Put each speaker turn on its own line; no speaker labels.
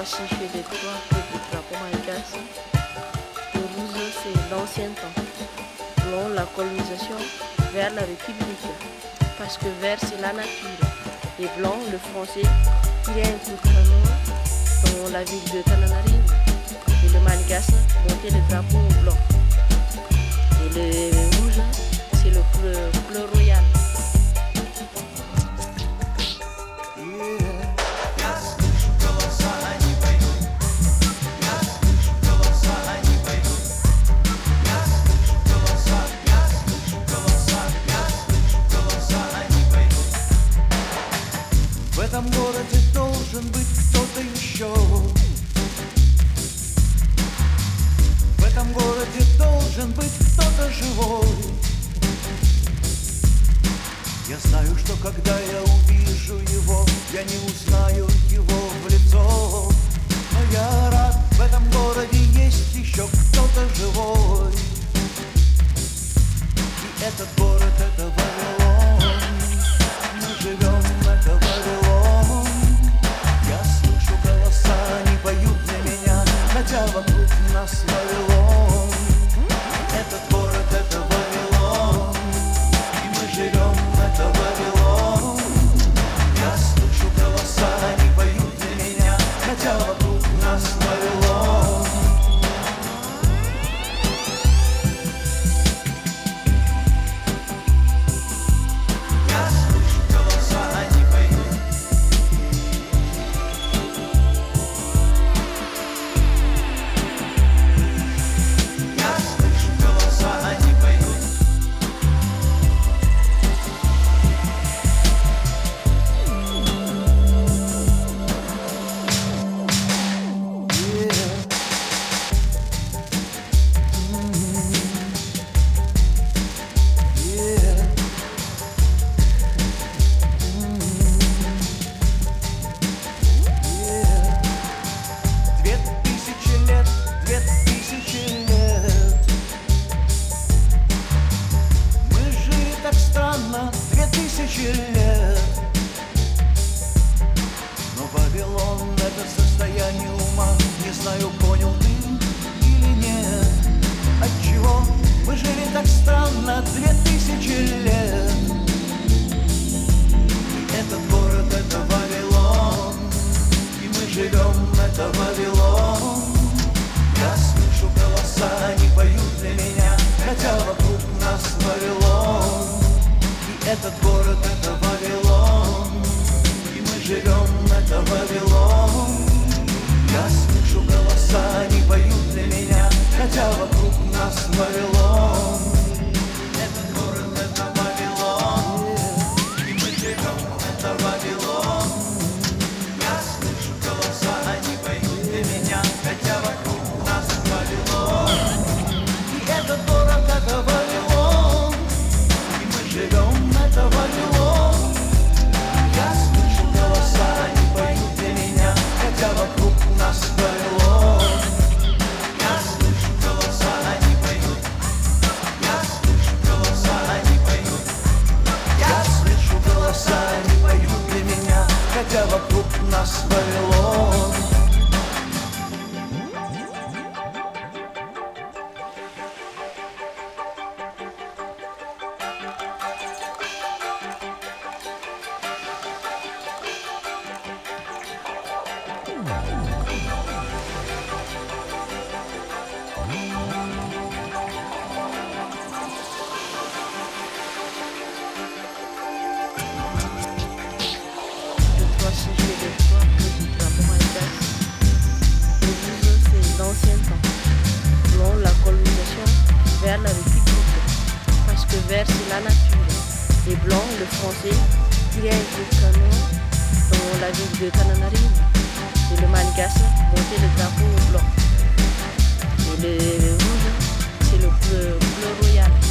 signifiait les trois peuples du drapeau malgache. Le rouge, c'est l'ancien temps, selon la colonisation, vers la République, parce que vert, c'est la nature, et blanc, le français, il y a un coup de canon dans la ville de Tananarive, et le malgache montait le drapeau blanc. Et le rouge, c'est le couleur royale.
В этом городе должен быть кто-то еще. В этом городе должен быть кто-то живой. Я знаю, что когда я увижу его, я не узнаю его в лицо. Но я рад, в этом городе есть еще кто-то живой. И этот город — это Вавилон. Мы живем, это Вавилон. Я слышу голоса, они поют для меня, хотя вокруг нас Вавилон. Этот город — это Вавилон. И мы живем, это Вавилон. Я слышу голоса, они поют для меня, хотя вокруг нас Вавилон. Я слышу голоса, они поют. Я слышу голоса, они поют. Две тысячи лет, 2000 лет. Мы жили так странно 2000 лет. Но Вавилон — это состояние ума. Не знаю, понял ты или нет. Отчего мы жили так странно 2000 лет. И этот город — это Вавилон. И мы живем, это Вавилон. Я слышу голоса, они поют для меня, хотя вокруг нас Вавилон. И этот город — это Вавилон. И мы живем, это Вавилон. Я слышу голоса, они поют для меня, хотя вокруг нас Вавилон. Этот город — это Вавилон. И мы живем, это Вавилон. Я слышу голоса, они поют для меня, хотя вокруг нас Вавилон. И этот город — это Вавилон. И мы живем, это Вавилон. Я слышу голоса, они поют для меня, хотя вокруг нас Вавилон. Я слышу голоса, они поют. Я слышу голоса, они поют. Я слышу голоса, они поют для меня, хотя вокруг нас Вавилон.
Le trois signifiait les trois peuples du drapeau malgache. Le rouge, c'est l'ancien temps, selon la colonisation, vers la République, parce que vert, c'est la nature, et blanc, le français, il y a un coup de canon dans la ville de Tananarive, et le malgache montait le drapeau blanc. Et le rouge, c'est le couleur royale.